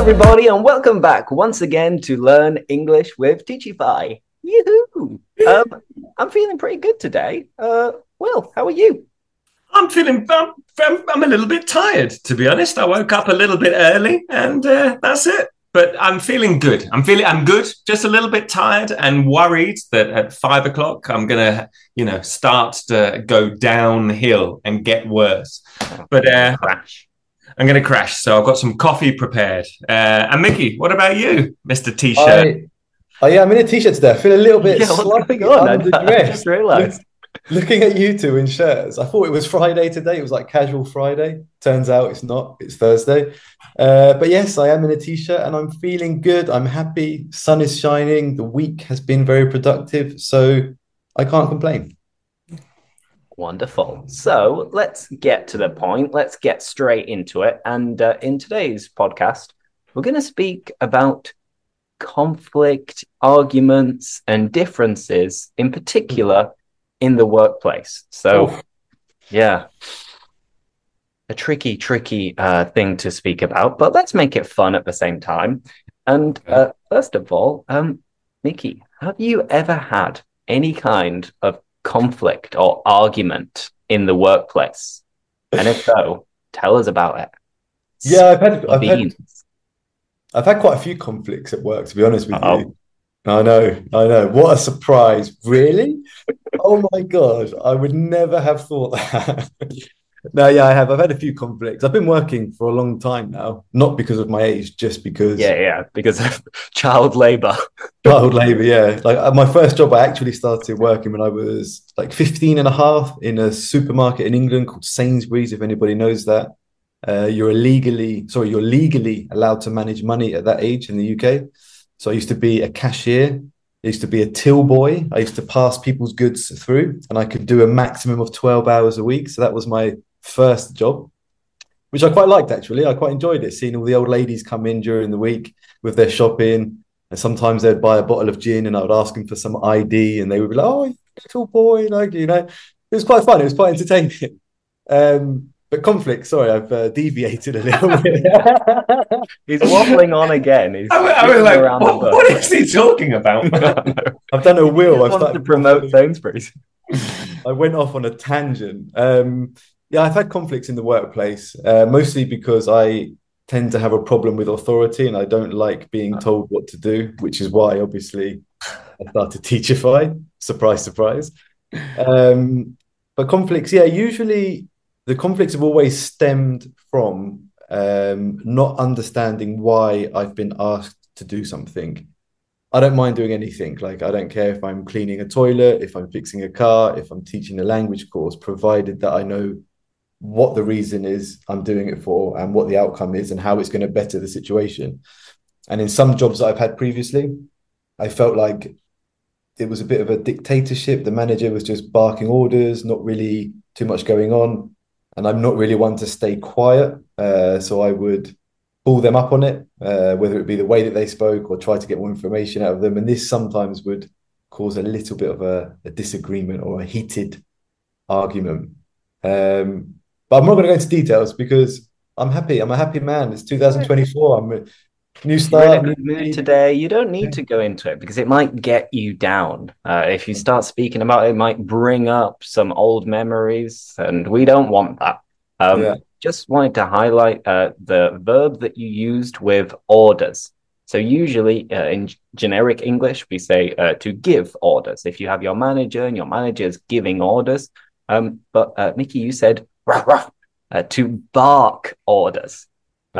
everybody, and welcome back once again to Learn English with Teachify. Yoo-hoo! I'm feeling pretty good today. Will, how are you? I'm a little bit tired, to be honest. I woke up a little bit early, and that's it. But I'm feeling good. I'm good. Just a little bit tired and worried that at 5 o'clock I'm gonna, start to go downhill and get worse. But Crash. I'm going to crash. So I've got some coffee prepared. And Mickey, what about you, Mr. T-shirt? Yeah, I'm in a T-shirt today. I feel a little bit slightly underdressed. I just realised. Looking at you two in shirts, I thought it was Friday today. It was like casual Friday. Turns out it's not. It's Thursday. But yes, I am in a T-shirt and I'm feeling good. I'm happy. Sun is shining. The week has been very productive. So I can't complain. Wonderful. So let's get to the point. Let's get straight into it. And in today's podcast, we're going to speak about conflict, arguments, and differences, in particular in the workplace. So, yeah, a tricky thing to speak about, but let's make it fun at the same time. And first of all, Mickey, have you ever had any kind of conflict or argument in the workplace? And if so, tell us about it. Yeah, I've had quite a few conflicts at work, to be honest with you. I know. What a surprise. Really? Oh my God. I would never have thought that. No, yeah, I have. I've had a few conflicts. I've been working for a long time now, not because of my age, just because. Yeah, because of child labor. Child labor, yeah. Like my first job, I actually started working when I was like 15 and a half in a supermarket in England called Sainsbury's, if anybody knows that. You're legally allowed to manage money at that age in the UK. So I used to be a cashier. I used to be a till boy. I used to pass people's goods through, and I could do a maximum of 12 hours a week. So that was my first job, which I quite liked, actually. I quite enjoyed it, seeing all the old ladies come in during the week with their shopping. And sometimes they'd buy a bottle of gin and I would ask them for some ID and they would be like, "Oh, little boy," it was quite fun. It was quite entertaining. But conflict, sorry, I've deviated a little bit. He's waffling on again. I was like, what is he talking about? I've done a Will. I've started to promote Sainsbury's. I went off on a tangent. Yeah, I've had conflicts in the workplace, mostly because I tend to have a problem with authority and I don't like being told what to do, which is why, obviously, I started Teachify. Surprise, surprise. But conflicts, yeah, usually the conflicts have always stemmed from not understanding why I've been asked to do something. I don't mind doing anything. Like, I don't care if I'm cleaning a toilet, if I'm fixing a car, if I'm teaching a language course, provided that I know what the reason is I'm doing it for and what the outcome is and how it's going to better the situation. And in some jobs that I've had previously, I felt like it was a bit of a dictatorship. The manager was just barking orders, not really too much going on. And I'm not really one to stay quiet. So I would pull them up on it, whether it be the way that they spoke or try to get more information out of them. And this sometimes would cause a little bit of a disagreement or a heated argument. But I'm not going to go into details because I'm happy. I'm a happy man. It's 2024. I'm a new start. You're in a good mood today. You don't need to go into it because it might get you down. If you start speaking about it, it might bring up some old memories, and we don't want that. Just wanted to highlight the verb that you used with orders. So usually in generic English, we say to give orders. If you have your manager and your manager is giving orders. But Mickey, you said rah, rah, to bark orders.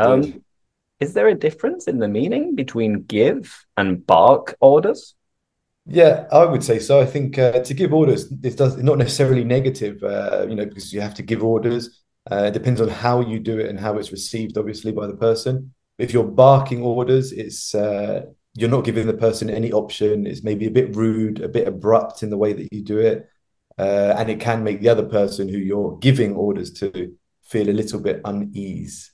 Is there a difference in the meaning between give and bark orders? Yeah, I would say so. I think to give orders, it's not necessarily negative, because you have to give orders. It depends on how you do it and how it's received, obviously, by the person. If you're barking orders, it's you're not giving the person any option. It's maybe a bit rude, a bit abrupt in the way that you do it. And it can make the other person who you're giving orders to feel a little bit uneasy.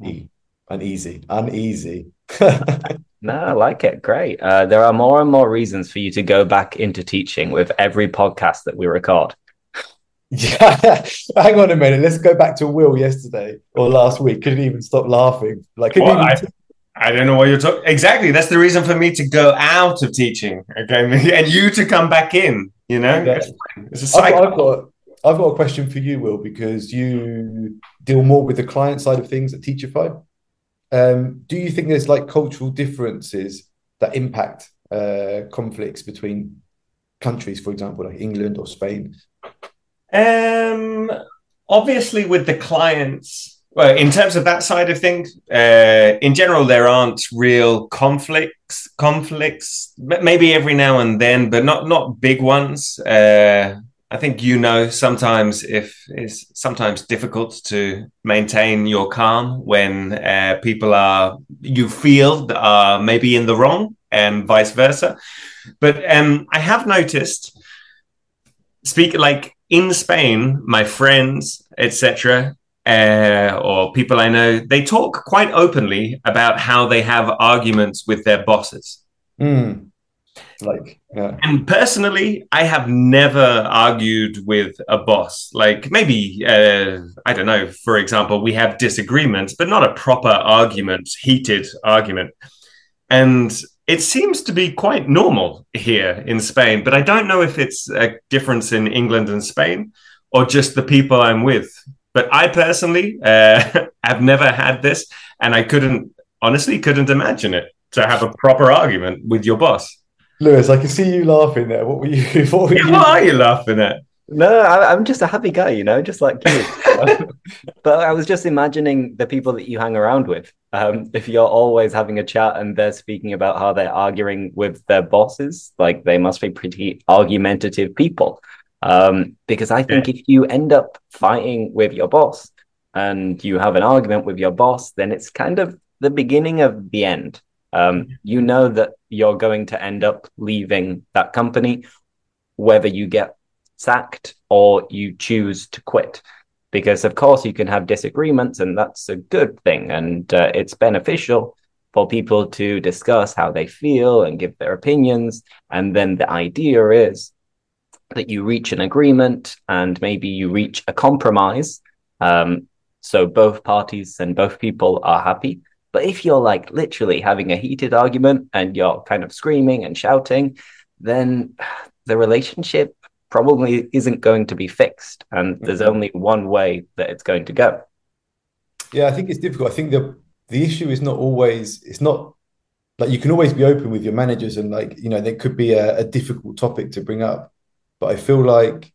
No, I like it. Great. There are more and more reasons for you to go back into teaching with every podcast that we record. Yeah, hang on a minute. Let's go back to Will yesterday or last week. Couldn't even stop laughing. I don't know what you're talking. Exactly. That's the reason for me to go out of teaching. Okay, and you to come back in. You know, Exactly. it's a cycle. I've got a question for you, Will, because you deal more with the client side of things at Teachify. Do you think there's like cultural differences that impact conflicts between countries, for example, like England or Spain? Obviously, with the clients, well, in terms of that side of things, in general, there aren't real conflicts. Maybe every now and then, but not big ones. I think sometimes if it's sometimes difficult to maintain your calm when people you feel are maybe in the wrong, and vice versa. But I have noticed, like in Spain, my friends, etc., or people I know, they talk quite openly about how they have arguments with their bosses. And personally, I have never argued with a boss. Like maybe, I don't know, for example, we have disagreements, but not a proper argument, heated argument. And it seems to be quite normal here in Spain, but I don't know if it's a difference in England and Spain or just the people I'm with. But I personally have never had this, and I honestly couldn't imagine it, to have a proper argument with your boss. Lewis, I can see you laughing there. What are you laughing at? No, I'm just a happy guy, just like you. But I was just imagining the people that you hang around with. If you're always having a chat and they're speaking about how they're arguing with their bosses, like they must be pretty argumentative people. Because I think if you end up fighting with your boss and you have an argument with your boss, then it's kind of the beginning of the end. You know that you're going to end up leaving that company, whether you get sacked or you choose to quit, because of course you can have disagreements, and that's a good thing, and it's beneficial for people to discuss how they feel and give their opinions. And then the idea is that you reach an agreement and maybe you reach a compromise, so both parties and both people are happy. But if you're like literally having a heated argument and you're kind of screaming and shouting, then the relationship probably isn't going to be fixed, and there's only one way that it's going to go. Yeah, I think it's difficult. I think the issue is it's not like you can always be open with your managers, and like, there could be a difficult topic to bring up. But I feel like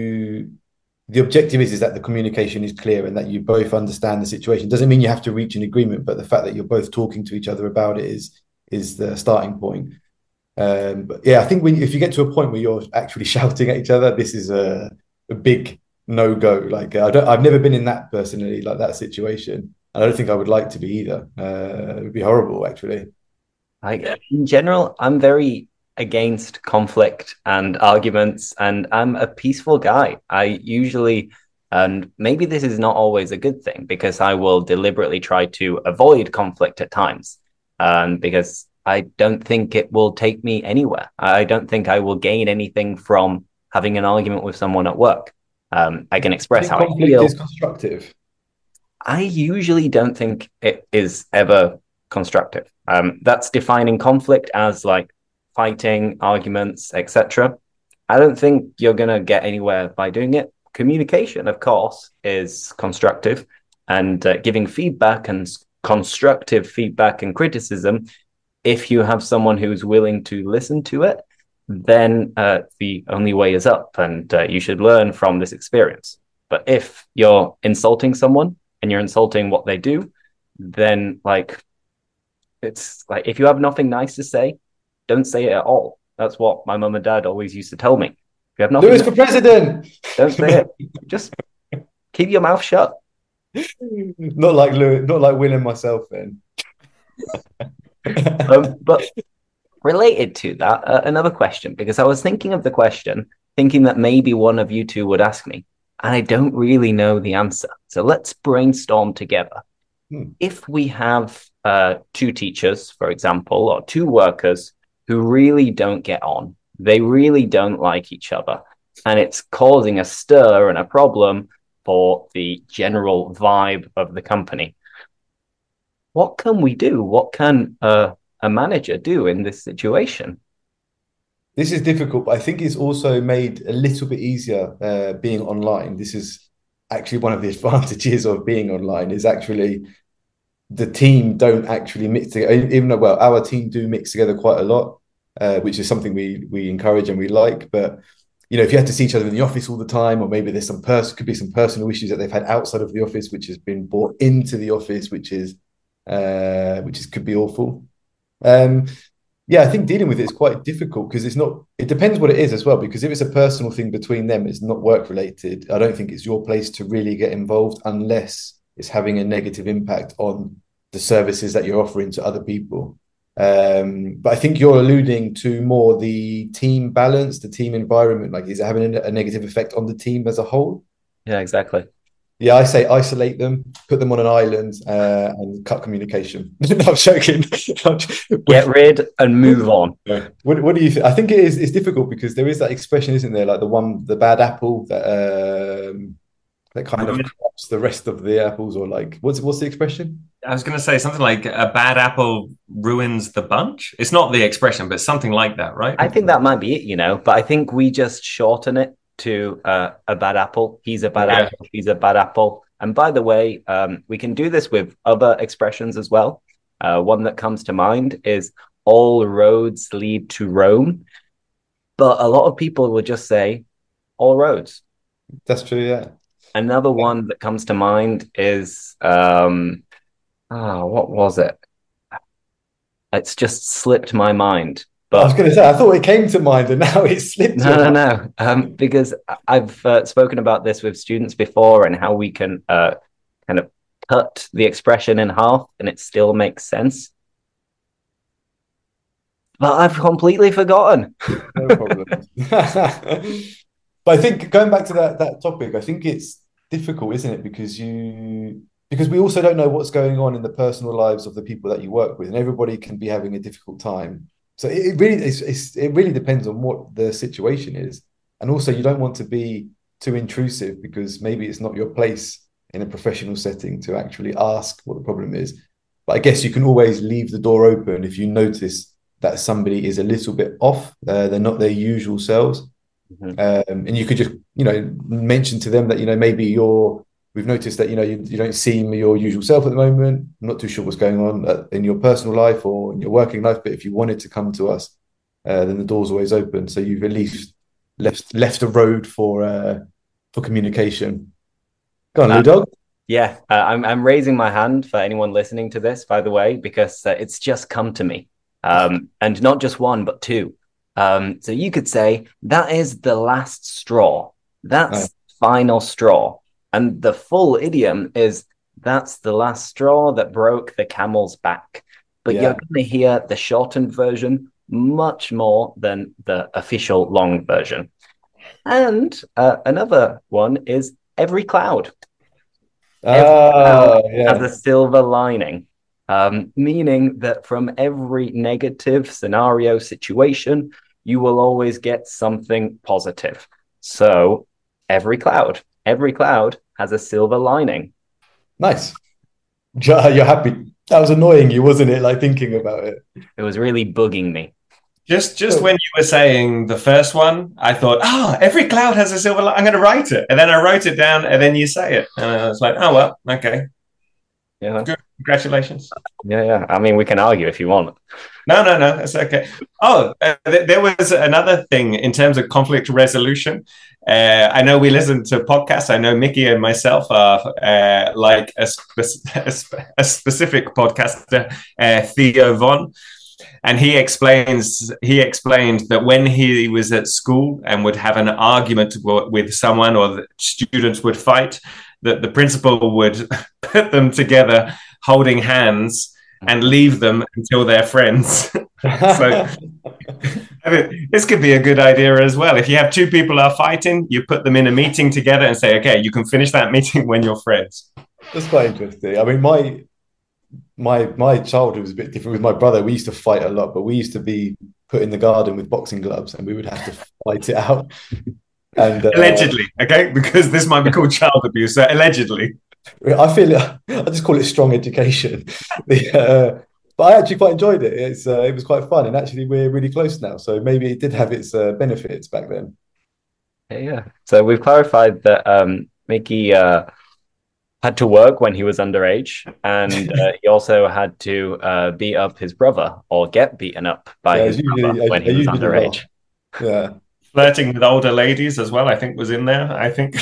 the objective is that the communication is clear and that you both understand the situation. Doesn't mean you have to reach an agreement, but the fact that you're both talking to each other about it is the starting point. But yeah, I think if you get to a point where you're actually shouting at each other, this is a big no-go. Like I've never been in that personally, like that situation. And I don't think I would like to be either. It would be horrible, actually. In general, I'm very against conflict and arguments, and I'm a peaceful guy. I usually, and maybe this is not always a good thing, because I will deliberately try to avoid conflict at times, because I don't think it will take me anywhere. I don't think I will gain anything from having an argument with someone at work. I can express how I feel. Conflict is constructive. I usually don't think it is ever constructive. That's defining conflict as like fighting, arguments, etc. I don't think you're going to get anywhere by doing it. Communication, of course, is constructive, and giving feedback and constructive feedback and criticism, if you have someone who's willing to listen to it, then the only way is up, and you should learn from this experience. But if you're insulting someone and you're insulting what they do, then it's like, if you have nothing nice to say, don't say it at all. That's what my mum and dad always used to tell me. If you have nothing, Lewis for president. Don't say it. Just keep your mouth shut. Not like Lewis, not like Will and myself then. But related to that, another question, because I was thinking of the question, thinking that maybe one of you two would ask me, and I don't really know the answer. So let's brainstorm together. If we have two teachers, for example, or two workers who really don't get on, they really don't like each other, and it's causing a stir and a problem for the general vibe of the company. what can we do? What can a manager do in this situation? This is difficult, but I think it's also made a little bit easier being online. This is actually one of the advantages of being online is actually the team don't actually mix together, even though, well, our team do mix together quite a lot, which is something we encourage and we like. But, you know, if you have to see each other in the office all the time, or maybe there's could be some personal issues that they've had outside of the office, which has been brought into the office, which could be awful. Yeah, I think dealing with it is quite difficult because it depends what it is as well. Because if it's a personal thing between them, it's not work related. I don't think it's your place to really get involved unless it's having a negative impact on the services that you're offering to other people. But I think you're alluding to more the team balance, the team environment. Like, is it having a negative effect on the team as a whole? Yeah, exactly. Yeah, I say isolate them, put them on an island, and cut communication. No, I'm joking. Get rid and move on. What do you think? I think it's difficult because there is that expression, isn't there? Like the bad apple that kind of crops the rest of the apples, or like what's the expression? I was going to say something like a bad apple ruins the bunch. It's not the expression, but something like that, right? I think that might be it, but I think we just shorten it to a bad apple. He's a bad apple. She's a bad apple. And by the way, we can do this with other expressions as well. One that comes to mind is all roads lead to Rome. But a lot of people will just say all roads. That's true, yeah. Another one that comes to mind is, what was it? It's just slipped my mind. But I was going to say, I thought it came to mind and now it's slipped. No. Because I've spoken about this with students before and how we can kind of cut the expression in half and it still makes sense. But I've completely forgotten. No problem. But I think going back to that topic, I think it's difficult, isn't it? Because we also don't know what's going on in the personal lives of the people that you work with, and everybody can be having a difficult time. So it really depends on what the situation is, and also you don't want to be too intrusive because maybe it's not your place in a professional setting to actually ask what the problem is. But I guess you can always leave the door open if you notice that somebody is a little bit off, they're not their usual selves. Mm-hmm. And you could just, mention to them that, maybe we've noticed that, you don't seem your usual self at the moment. I'm not too sure what's going on in your personal life or in your working life, but if you wanted to come to us, then the door's always open. So you've at least left a road for communication. Go on, Lou Dog. Yeah, I'm raising my hand for anyone listening to this, by the way, because it's just come to me. And not just one, but two. So you could say that is the last straw. That's final straw. And the full idiom is that's the last straw that broke the camel's back. But you're going to hear the shortened version much more than the official long version. And another one is every cloud. Every cloud has a silver lining. Meaning that from every negative scenario situation, you will always get something positive. So every cloud has a silver lining. Nice. You're happy. That was annoying you, wasn't it? Like thinking about it. It was really bugging me. Just when you were saying the first one, I thought, every cloud has a silver lining. I'm going to write it. And then I wrote it down and then you say it. And I was like, oh, well, okay. Yeah. Good. Congratulations. Yeah. I mean, we can argue if you want. No. It's okay. There was another thing in terms of conflict resolution. I know we listen to podcasts. I know Mickey and myself are like a specific podcaster, Theo Von. And he explained that when he was at school and would have an argument with someone or the students would fight, that the principal would put them together holding hands and leave them until they're friends. So this could be a good idea as well. If you have two people are fighting, you put them in a meeting together and say, okay, you can finish that meeting when you're friends. That's quite interesting. I mean, my childhood was a bit different with my brother. We used to fight a lot, but we used to be put in the garden with boxing gloves and we would have to fight it out. And allegedly, okay, because this might be called child abuse. So allegedly. I feel I just call it strong education. But I actually quite enjoyed it. It was quite fun, and actually we're really close now. So maybe it did have its benefits back then. Yeah. So we've clarified that Mickey had to work when he was underage, and he also had to beat up his brother or get beaten up by Yeah, his brother when he was underage. Yeah. Flirting with older ladies as well, I think, was in there. I think.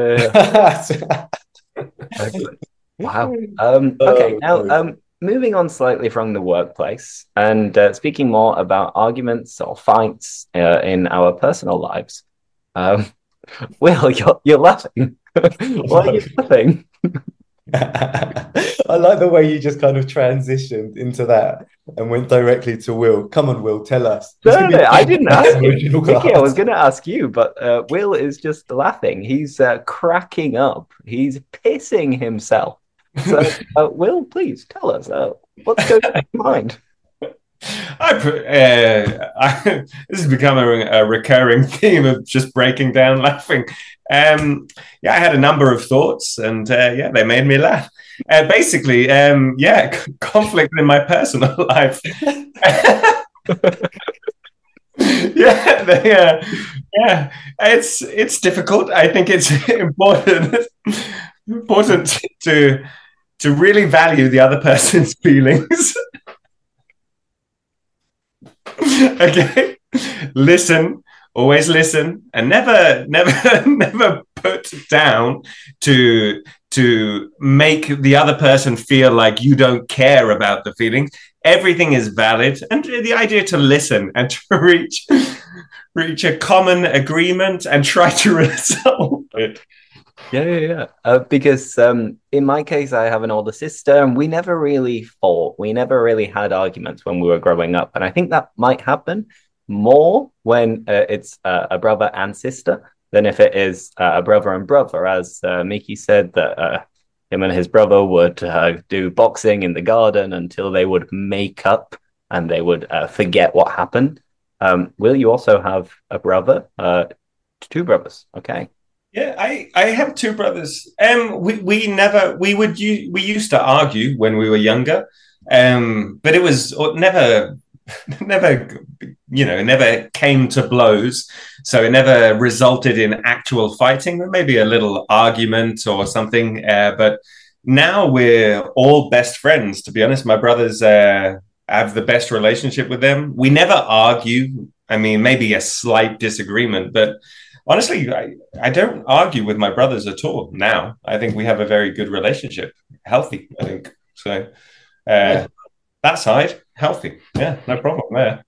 Wow. Okay. Now, moving on slightly from the workplace and speaking more about arguments or fights in our personal lives. Will, you're laughing. Why are you laughing? I like the way you just kind of transitioned into that and went directly to Will. Come on, Will, tell us. No, I didn't ask you. Mickey, I was going to ask you, but Will is just laughing. He's cracking up. He's pissing himself. So, Will, please tell us what's going on in your mind. This has become a recurring theme of just breaking down laughing. I had a number of thoughts, and they made me laugh. Basically, conflict in my personal life. It's difficult. I think it's important to really value the other person's feelings. Okay, always listen, and never put down to make the other person feel like you don't care about the feelings. Everything is valid, and the idea to listen and to reach a common agreement and try to resolve it. Yeah. Because in my case, I have an older sister, and we never really fought. We never really had arguments when we were growing up. And I think that might happen more when it's a brother and sister than if it is a brother and brother. As Mickey said, that him and his brother would do boxing in the garden until they would make up and they would forget what happened. Will, you also have a brother? Two brothers, okay. Yeah, I have two brothers. We used to argue when we were younger, but it was never never came to blows. So it never resulted in actual fighting. Maybe a little argument or something. But now we're all best friends. To be honest, my brothers have the best relationship with them. We never argue. I mean, maybe a slight disagreement, but honestly, I don't argue with my brothers at all now. I think we have a very good relationship. Healthy, I think. So that side, healthy. Yeah, no problem there.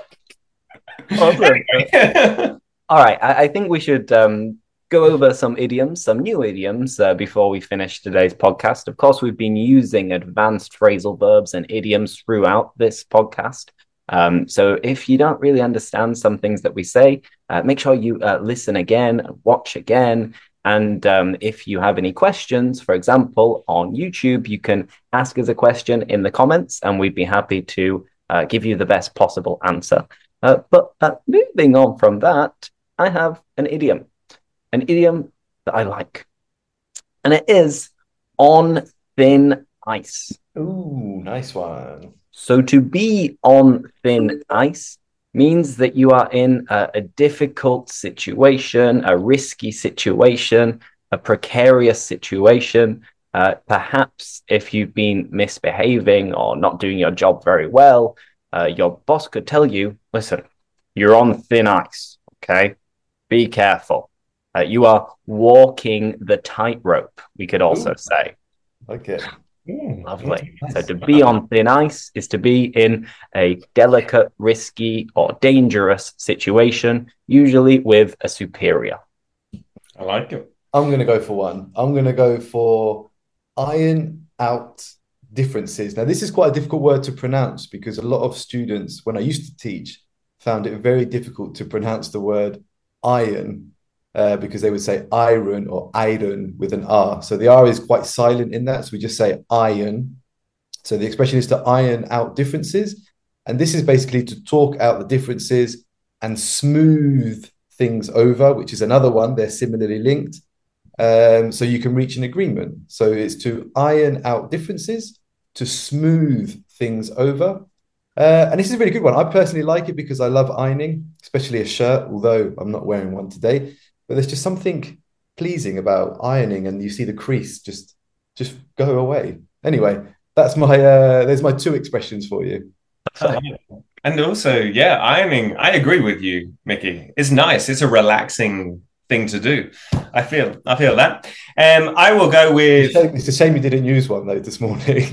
All right, I think we should go over some idioms, some new idioms, before we finish today's podcast. Of course, we've been using advanced phrasal verbs and idioms throughout this podcast. So if you don't really understand some things that we say, make sure you listen again, watch again. And if you have any questions, for example, on YouTube, you can ask us a question in the comments and we'd be happy to give you the best possible answer. But moving on from that, I have an idiom that I like. And it is on thin ice. Ooh, nice one. So to be on thin ice means that you are in a difficult situation, a risky situation, a precarious situation. Perhaps if you've been misbehaving or not doing your job very well, your boss could tell you, listen, you're on thin ice, okay? Be careful. You are walking the tightrope, we could also say. Okay. Lovely. So to be on thin ice is to be in a delicate, risky, or dangerous situation, usually with a superior. I like it. I'm going to go for one. I'm going to go for iron out differences. Now, this is quite a difficult word to pronounce because a lot of students, when I used to teach, found it very difficult to pronounce the word iron. Because they would say iron or iron with an R. So the R is quite silent in that. So we just say iron. So the expression is to iron out differences. And this is basically to talk out the differences and smooth things over, which is another one. They're similarly linked. so you can reach an agreement. So it's to iron out differences, to smooth things over. And this is a really good one. I personally like it because I love ironing, especially a shirt, although I'm not wearing one today. But there's just something pleasing about ironing, and you see the crease just go away. Anyway, that's my there's my two expressions for you. So. And also, yeah, ironing, I agree with you, Mickey. It's nice. It's a relaxing thing to do. I feel that. I will go with... It's a shame you didn't use one, though, this morning.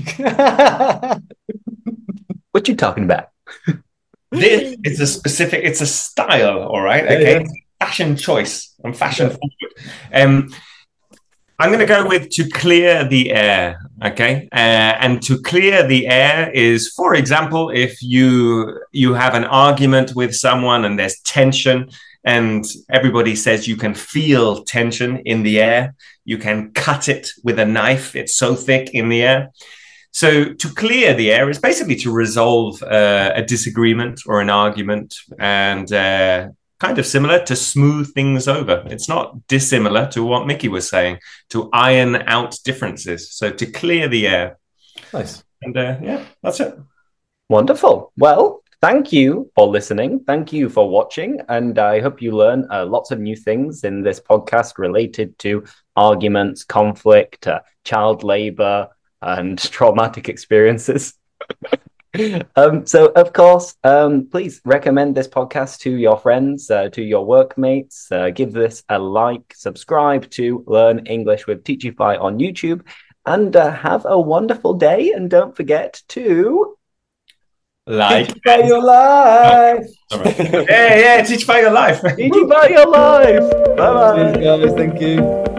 What you talking about? This is it's a style, all right? Okay. Yeah. Fashion choice. I'm fashion forward. I'm going to go with to clear the air, okay? And to clear the air is, for example, if you have an argument with someone and there's tension and everybody says you can feel tension in the air, you can cut it with a knife, it's so thick in the air. So to clear the air is basically to resolve a disagreement or an argument, and kind of similar to smooth things over. It's not dissimilar to what Mickey was saying, to iron out differences. So to clear the air. Nice. And yeah, that's it. Wonderful. Well, thank you for listening. Thank you for watching. And I hope you learn lots of new things in this podcast related to arguments, conflict, child labor, and traumatic experiences. So, of course, please recommend this podcast to your friends, to your workmates. Give this a like, subscribe to Learn English with Teachify on YouTube, and have a wonderful day. And don't forget to Teachify your life. All right. Yeah, Teachify your life. Teachify your life. Bye-bye. Cheers, guys. Thank you.